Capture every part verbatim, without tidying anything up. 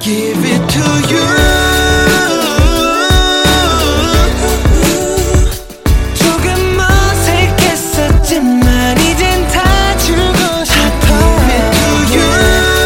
give it to you. 조금 어색했었지만 이젠 다 주고 싶어. I give it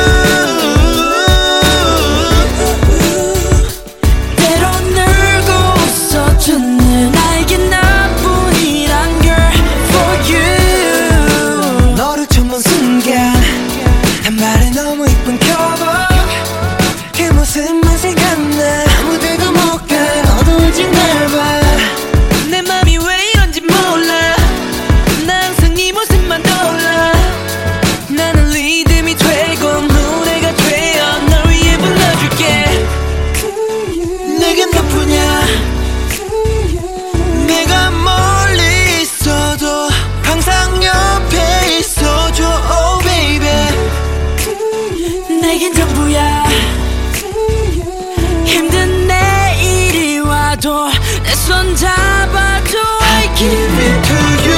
to you. 때론 울고 웃어주는 나에게 나뿐이란 girl for you. 너를 처음 본 순간 단발에 너무 이쁜 커버 그 모습만 생각나. 아무데도 못 가 너도 오직 날 봐. 내 맘이 왜 이런지 몰라. 난 항상 네 모습만 떠올라. 나는 리듬이 되고 노래가 되어 널 위해 불러줄게. 내겐 너뿐이야. 내가 멀리 있어도 항상 옆에 있어줘. Oh baby 내겐 전부야. 힘든 내일이 와도 내 손 잡아줘. I give it to you.